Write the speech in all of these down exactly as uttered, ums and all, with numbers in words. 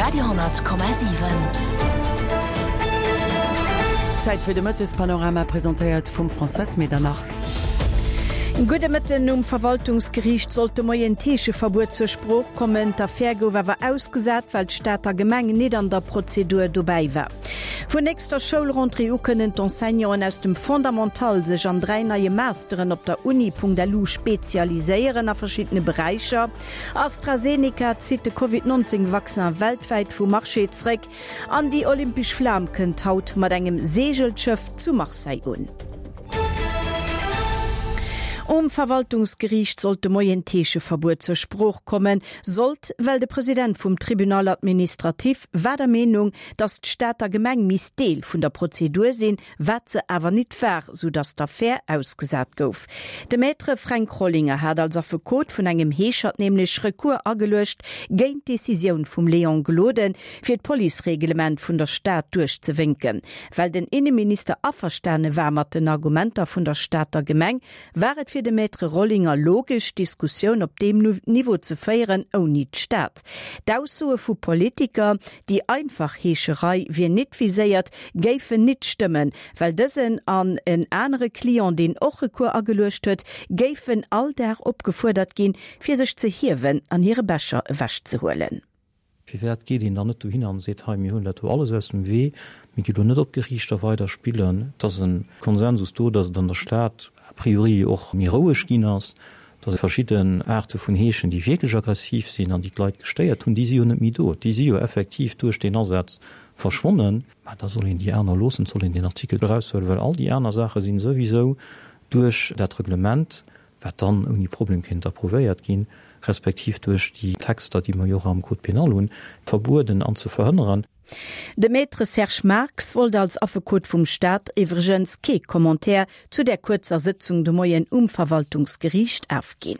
Radio Komma sieben. Zeit für de Mëttes Panorama präsentiert vum François Medernach. Gude Mëtten um Verwaltungsgericht sollte moientische Verbot zur Spruch kommen, der Fergo war ausgesat, weil d'Staater Gemeng net an der Prozedur dobei war. Vu nächster Schulrondre können d'Enseignants aus dem Fundamental sech an drei neue Masteren op der Uni Punkt L U spezialiseieren a verschiedene Bereicher. AstraZeneca zieht de Covid neunzehn Wachsen weltweit vu Marchézreck an die Olympisch Flamken taut mat engem Segelschiff zu Marseille un. Um Verwaltungsgericht sollte moientische Verbot zur Spruch kommen, sollt, weil der Präsident vom Tribunal Administrativ war der Meinung, dass d'Staater Gemeng mis Deel von der Prozedur sind, wat ze aber nicht war, so dass der Fair ausgesagt gouf. Der Maitre Frank Rollinger hat als Advokat von einem Heschert nämlich Rekur angelöscht, gegen Decision vom Leon Gloden für das Polizereglement von der Staat durchzuwinken. Weil den Innenminister Affersterne war mit den Argumenten von der Staater Gemeng, war es für de Maitre Rollinger logisch Diskussion op dem Niveau zu feieren ou nicht statt. D'Aussue vu Politiker, die einfach Heescherei wie net viséiert, geifen nicht stimmen, weil dëssen an en andere Klient den och Rekur agelöscht huet, geifen all der opgefordert gin, fir sich ze hirwen an ihre Becher wäsch zu holen. Wie wert geht ihn dann net hin an se hun alles aus dem weh, mir gi net opgerichter weiter spielen, dat ein Konsensus do, dat dann der Staat a priori och miroisch ginners, dat se verschieden Arte vun Heeschen, die wirklich aggressiv sind, an die Leiit gesteiert hun die sie net mi do, die sie effektiv durch den Ersatz verschwonnen, da soll in die Äner losen soll in den Artikel raus, weil all die Äner Sache sind sowieso durch dat Reglement, wat dann um die Problemkind approvéiert gin, respektiv durch die Texte, die man am Code Penal hun verboten an zu verhindern. De Maitre Serge Marx wollte als Affekot vom Staat Evergens ke Kommentar zu der kurzer Sitzung de Moyen Umverwaltungsgericht aufgehen.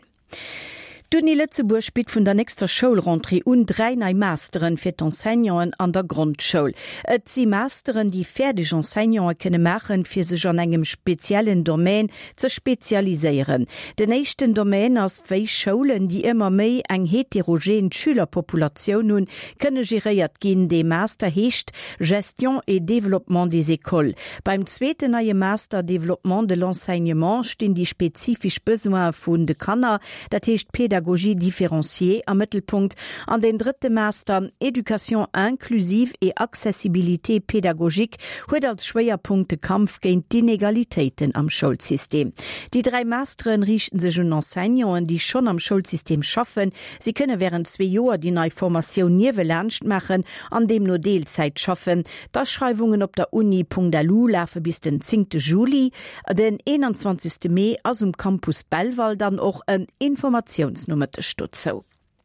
Duni Lützeburg spielt von der nächster Schulrentrée und drei neue Masteren für die Enseignants an der Grundschule. Et sie Masteren, die fertige Enseignants können machen, für sich an einem speziellen Domain zu spezialisieren. Der nächste Domain ist für Schulen, die immer mehr eine heterogene Schülerpopulation haben, können geriert gehen. Der Master heißt Gestion et Développement des Écoles. Beim zweiten neuen Master Développement de l'Enseignement stehen die spezifischen Besoins von den Kanner, das heißt Pädagogik Pädagogie différenciée am Mittelpunkt, an den dritten Master Education inclusive et Accessibilité pédagogique huet als Schwerpunkte Kampf gegen die Inegalitäten am Schulsystem. Die drei Masteren richten sich an Enseignants, die schon am Schulsystem schaffen. Sie können während zwei Jahren die neue Formation niewelernscht machen, an dem nur Teilzeit schaffen. Das Schreibungen op der Uni Punkt L U laufen bis den zehnten Juli. Den einundzwanzigsten Mai aus dem Campus Bellwal dann auch ein Informations Nummer Stutzo.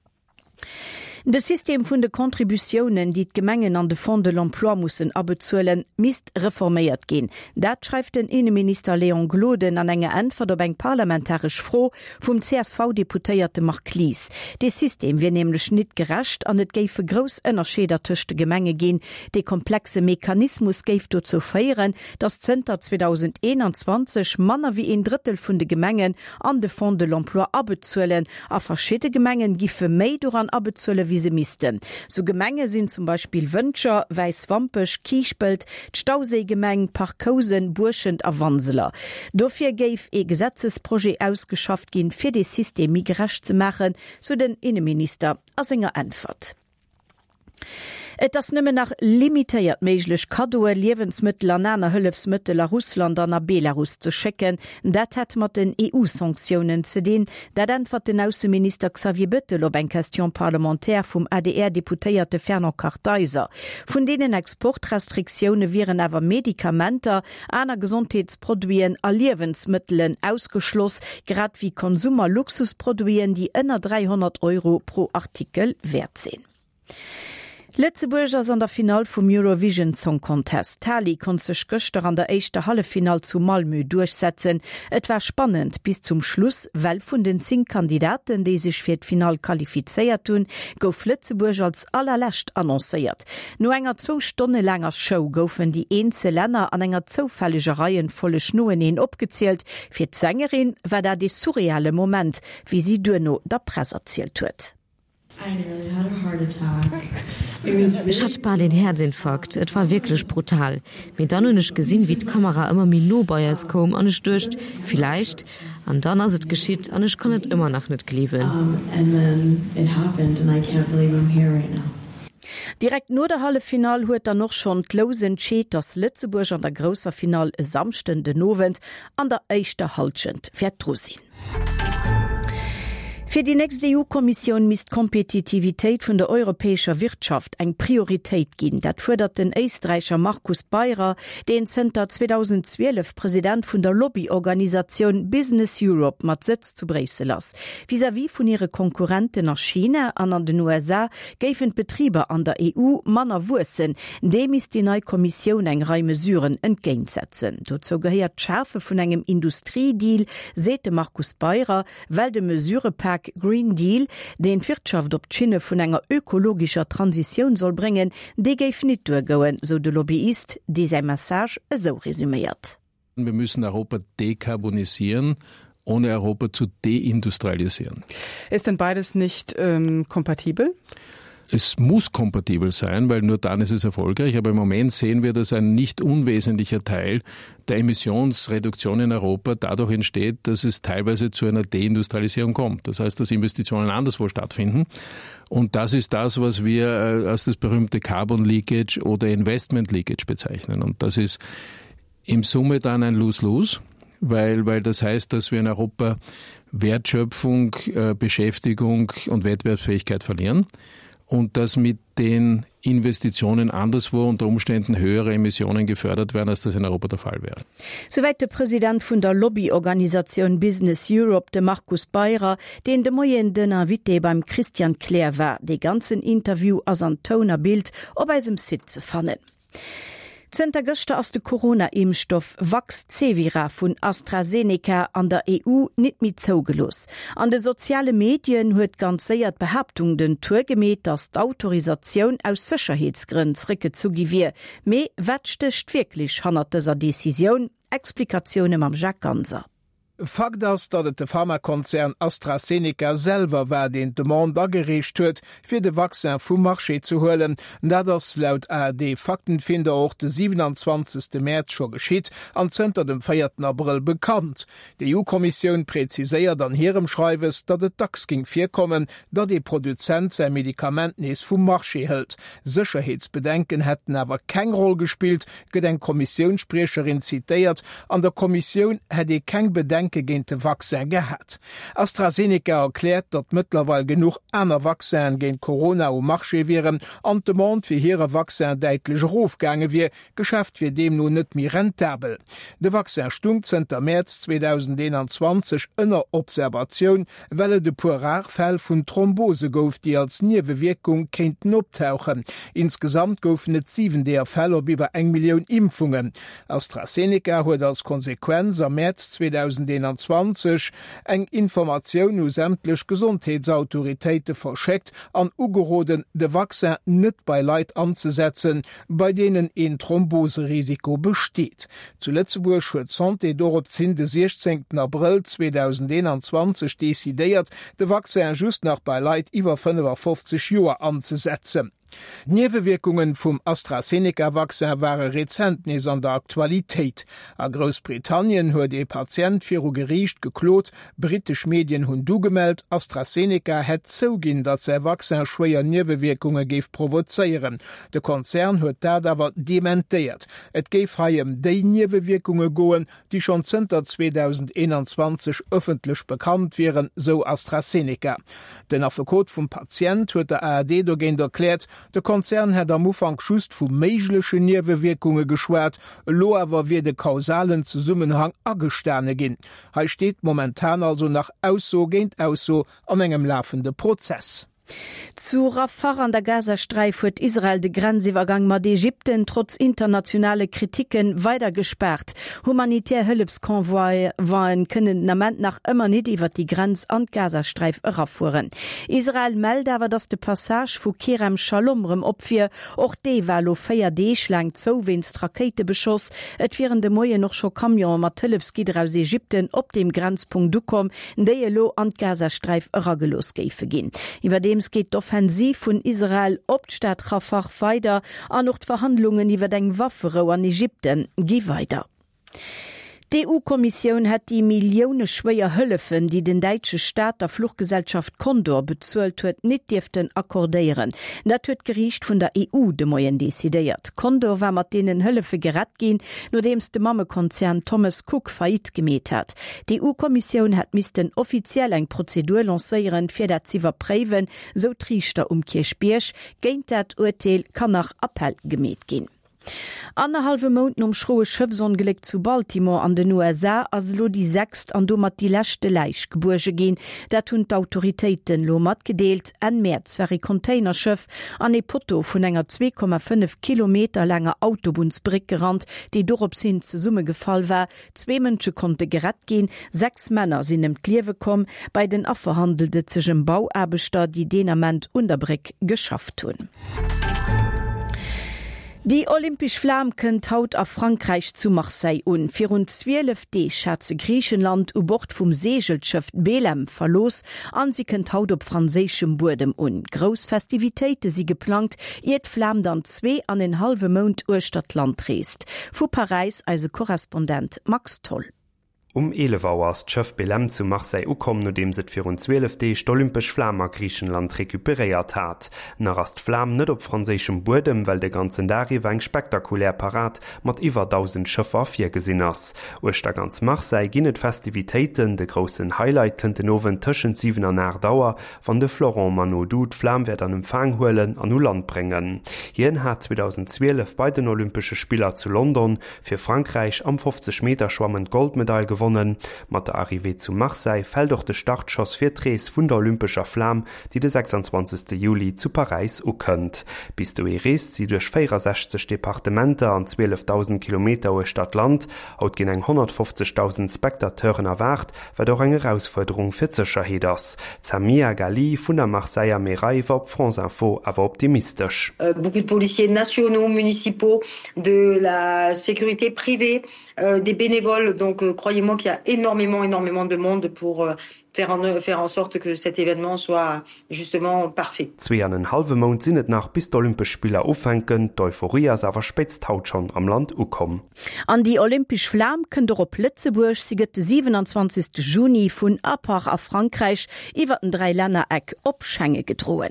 Das System vun de Kontributionen, die Gemengen an de Fonds de l'Emploi mussen abezuelen, misst reformiert gehen. Dat schreibt den Innenminister Leon Gloden an enger Antwort op eng parlamentarisch Froh vum C S V-Deputéierte Mark Lies. Das System wird nämlich nicht gerecht an et geife gross Unterschiede zwischen de Gemenge gehen. De komplexe Mechanismus geif dazu feieren, dass Zter zwanzig einundzwanzig Manner wie ein Drittel vun de Gemengen an de Fonds de l'Emploi abezuelen, a verschiedene Gemengen gife méi doran abezuelen wie sie missten. So Gemenge sind zum Beispiel Wünscher, Weißwampisch, Kiespelt, Stauseegemeng, Parkosen, Burschend, Avanseler. Dafür gäf e Gesetzesprojekt ausgeschafft gehen, für das System gerecht zu machen, so den Innenminister als enger Antwort. Et das nimme nach limitiert meiglech Kadoe Lebensmittel an aner Hëllefsmittel a Russland an a Belarus zu schicken. Dat hat mat den E U-Sanktionen ze den, dat entwert den Außenminister Xavier Bettel op en Question parlamentär vum A D R-Deputéierte Ferner Karteiser. Von denen Exportrestriktionen wären awer Medikamenter, aner Gesundheitsproduien a Lebensmitteln ausgeschloss, grad wie Konsumer Luxusproduien, die ënner dreihundert Euro pro Artikel wert sind. Lützeburg ass an der Final vum Eurovision Song Contest. Tali kon sech gëster an der eischchte Hallefinal zu Malmö durchsetzen. Et war spannend bis zum Schluss, well vun den zehn Kandidaten, die sich fir d' Final qualifizeiert hun, gouf Lützeburg als allerlächt annoncéiert. No enger zo Stunde langer Show goufen die eenze Länner an enger zofälliger Reihen volle Schnuen hin opgezielt. Fir d'Sängerin war da de surreale Moment, wie sie duno der Presse erzielt huet. I nearly had a heart attack. Ich hatte bald den Herzinfarkt. Es war wirklich brutal. Mir dann habe ich gesehen, wie die Kamera immer mehr no bei uns kam und ich dachte, vielleicht. Und dann ist es geschieht und ich kann es immer noch nicht glauben. Um, and then it happened and I can't believe I'm here right now. Direkt no der Hallefinal huet er noch schon d'Losen scheet, dass Lützeburg an der grosser Final samsten den Novent an der Eichter Haltschend fir Trosinn. Für die nächste E U-Kommission misst Kompetitivität von der europäischer Wirtschaft eng Priorität gehen. Dat fordert den Österreicher Markus Beirer, den Center zweitausendzwölf Präsident von der Lobbyorganisation Business Europe mat Sitz zu Brüssel las. Vis-à-vis von ihre Konkurrenten nach China an an den U S A geifen Betriebe an der E U Manner Wursen, dem ist die neue Kommission eng Reihe Mesuren entgegensetzen. Dazu gehört Schärfe von engem Industriedeal, sete Markus Beirer, weil de Mesurepack Green Deal, den Wirtschaft op d'Schiene vun enger ökologischer Transition soll bringen, de geif nicht durchgoen, so de Lobbyist, die sein Message so resümiert. Wir müssen Europa dekarbonisieren, ohne Europa zu deindustrialisieren. Ist denn beides nicht ähm, kompatibel? Es muss kompatibel sein, weil nur dann ist es erfolgreich. Aber im Moment sehen wir, dass ein nicht unwesentlicher Teil der Emissionsreduktion in Europa dadurch entsteht, dass es teilweise zu einer Deindustrialisierung kommt. Das heißt, dass Investitionen anderswo stattfinden. Und das ist das, was wir als das berühmte Carbon Leakage oder Investment Leakage bezeichnen. Und das ist im Summe dann ein Lose-Lose, weil, weil das heißt, dass wir in Europa Wertschöpfung, Beschäftigung und Wettbewerbsfähigkeit verlieren. Und dass mit den Investitionen anderswo unter Umständen höhere Emissionen gefördert werden, als das in Europa der Fall wäre. Soweit der Präsident von der Lobbyorganisation Business Europe, de Markus Beirer, den de Moyen den Invité beim Christian Clair war, de ganzen Interview as an Toner Bild ob eisem Sitz fannen. Zter Göchte aus de Corona-Impfstoff Vax-Cevira vun AstraZeneca an der E U net mit zougelos. An de soziale Medien huet ganz séiert Behauptung den Tour gemet, dass d'Autorisationun aus Sicherheitsgründs ricke zugivier. Me wetchtecht wirklich hannner dieser Decision. Explikationen am Jacques Ganser. Fakt ass, datt et de Pharmakonzern AstraZeneca selver wär den Demand agerecht huet, fir de Vaccin vum Marché zu hëllen, dat ass laut A R D Faktenfinder och de siebenundzwanzigsten März scho geschiet, an Zter dem feierten April bekannt. De E U-Kommission preziséiert an hirem Schreiwes, dat et Dacks ging firkommen, dat de Produzent se Medikament nees vum Marché hält. Sicherheitsbedenken hätten awer keng Roll gespielt, gët eng Kommissionssprecherin zitéiert, an der Kommission hätt e keng Bedenken gegen de Vaccin gehat. AstraZeneca erklärt, dat mittlerweile genug aner Vaccin gegen Corona o Marché wären, an de Mond fir hire Vaccin deitlich Rofgange wie, Geschäft fir dem nun net mir rentabel. De Vaccin stunk Zter März zweitausendeinundzwanzig ënner Observation, welle de Purarfäll vun Thrombose gouf, die als Niewewirkung kenten optauchen. Insgesamt goufen net sieben der Fälle biwer eng Million Impfungen. AstraZeneca huet als Konsequenz am März zweitausendeinundzwanzig eng Information u sämtlech Gesundheitsautoritäten verscheckt an ugeroden de Vaccin net bei Leid anzusetzen, bei denen ein Thromboserisiko besteht. Zu Lützeburg huet Santé dorop zin de sechzehnten April zweitausendeinundzwanzig desideiert, de Vaccin just nach bei Leid iwwer fünfundfünfzig Joer anzusetzen. Niewewirkungen vum AstraZeneca-Vaccin waren rezent nees an der Aktualität. A Großbritannien huet e Patient fir Gericht geklot, britisch Medien hunn dugemeldt, AstraZeneca het zougin, dat se Vaccin schwéier Niewewirkungen geif provozeieren. De Konzern huet dat awer dementéiert. Et geif haiem déi Niewewirkungen goen, die schon Zter zweitausendeinundzwanzig öffentlich bekannt wären, so AstraZeneca. Den Affekot vum Patient huet der A R D dogent erklärt, de Konzern hat am Ufang schust vu meiglesche Niewewirkungen geschwert, lo awer wie de kausalen Zusammenhang agesterne gin. He steht momentan also nach ausso géint ausso am engem laufende Prozess. Zu Rafah an der Gazastreif huet Israel de Grenziwergang mat Ägypten trotz internationale Kritiken weiter gesperrt. Humanitär Hëllefskonvoi waren kënnen nament nach ëmmer net iwwer die Grenz an Gazastreif ërafuen. Israel meld awer dats de Passage vu Kerem Shalomrem opfir och deewalo féier Deechlang zouwinst Raketebeschoss, et viren de Moie noch scho Kamion mat Hëllefskider aus Ägypten op dem Grenzpunkt dukom, déi lo an Gazastreif ëragelos géife ginn. Iwer dem Dems geht d'Offensiv vun Israel op d'Stadt Rafah weiter, an noch d'Verhandlungen iwwer eng Waffero an Ägypten gi weiter. Die E U-Kommission hat die Millionen schwéier Hëllefen, die den deitsche Staat der Fluchtgesellschaft Condor bezuelt huet, net dürften akkordéieren. Dat huet Gericht vun der E U de Moien desideiert. Condor war mat denen Hëllefe gerat gin, no dems de Mammekonzern Thomas Cook fait gemet hat. Die E U-Kommission hat mis den offiziell eng Prozedur lancéieren fir dat ziwer préwen, so Trichter um Kirchbiersch, géint dat Urteil kann nach Appell gemet gin. Anderhalbe Monaten um schroe Schëfson gelegt zu Baltimore an den U S A as lo die sechst an do mat die lächte Leich geburge gin, dat hunn d'Autoritéiten lo mat gedeelt en März war e Containerschëff an e Poto vun enger zwei Komma fünf Kilometer langer Autobunsbrick gerannt, die dorop sinn ze Summe gefall war. Zwei Mënsche konnte gerat gin, sechs Männer sinn em Kliewe kom, bei den afverhandelte zegem Bauarbeter, die Denament Unterbrick geschafft hunn. Die Olympisch Flamken taut a Frankreich zu Marseille un. Für rund zwölf D schätze Griechenland u Bord vum Segelschiff Belem verlos, an sie kën taut op franzéschem Bodem un. Großfestivitéite sie geplant, iet Flam dann zwee an den halve Mond Urstadtland reest. Fu Paris als Korrespondent Max Toll. Um elef Auer ass d'Schëff Belem zu Marseille ukom, no dem set fir un zwölf D d'Olympisch Flammer Griechenland rekuperéiert hat. Nach as d'Flam net op franzéschem Bodem, well de ganzen Dari weng spektakulär parat mat iwwer tausend Schëffer fir gesinn ass. Ursta ganz Marseille ginnet Festivitéiten, de grossen Highlight kënten nowen tëschen sieben an Ä Dauer, van de Florent Manodou d'Flam werd an Empfang hoelen an u Land brengen. Hien hat zweitausendzwölf bei den Olympsche Spieler zu London fir Frankreich am fünfzig Meter Schwammen Goldmedaille gewonnen. Mat der Arrivé zu Marseille fällt doch de Startschoss fir Drees vun der Olympischer Flam, die de sechsundzwanzigsten Juli zu Paris ukënnt. Bis du e reest sie durch vierundsechzig Departementer an zwölftausend Kilometer ue Stadtland, haut gin eng hundertfünfzigtausend Spektateuren erwart, war doch eng Herausforderung fir Zecherheet ass. Samia Gali vun der Marseiller Merei war op France Info awer optimistisch. Euh, beaucoup de policiers nationaux, municipaux, de la sécurité privée, euh, des bénévoles, donc euh, croyez-moi qu'il y a énormément, énormément de monde pour euh, faire, en, faire en sorte que cet événement soit justement parfait. Zwei an en halve Mond sinnet nach bis d'Olympisch Spieler aufhängen, d'Euphorie as awer spetzt haut schon am Land ukom. An die Olympisch Flam kën der op Lützeburg siget de siebenundzwanzigsten Juni vun Appach a Frankreich iwwer den drei Ländereck opschenge gedroen.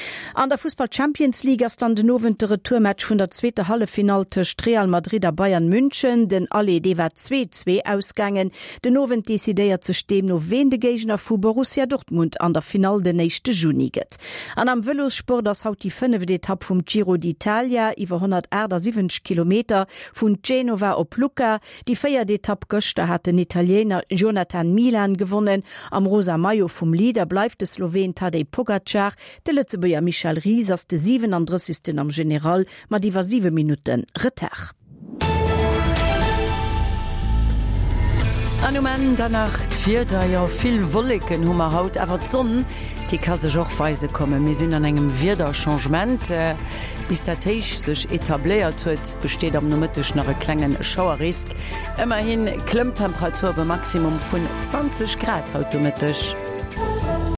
An der Fußball Champions League ist dann den novente Retourmatch von der zweiten Hallefinal zwischen Real Madrid und Bayern München, den alle die war zwei zwei ausgegangen. Den noven desideiert zu stehen, noch wen der Gegner von Borussia Dortmund an der Final den nächsten Juni geht. An am Velosport das haut die fünfte Etappe vom Giro d'Italia über hundertsiebzig Kilometer von Genova op Lucca. Die vierte Etappe gestern hat den Italiener Jonathan Milan gewonnen. Am Rosa Mayo vom Leader bleibt der Slowen Tadej Pogacar. Der Lützeburger Michel Ries as de siebenunddreißigsten am General mat iwwer sieben Minuten Retard. An moment danach vier da ja viel Wolken hummer haut, aber Sonne die kann sich auch weise kommen. Wir sind an engem Wiederchangement. Äh, bis der Teich sich etabliert huet, besteht am nomitisch nach einem kleinen Schauerrisk. Immerhin Klimmtemperatur bei Maximum von zwanzig Grad automatisch.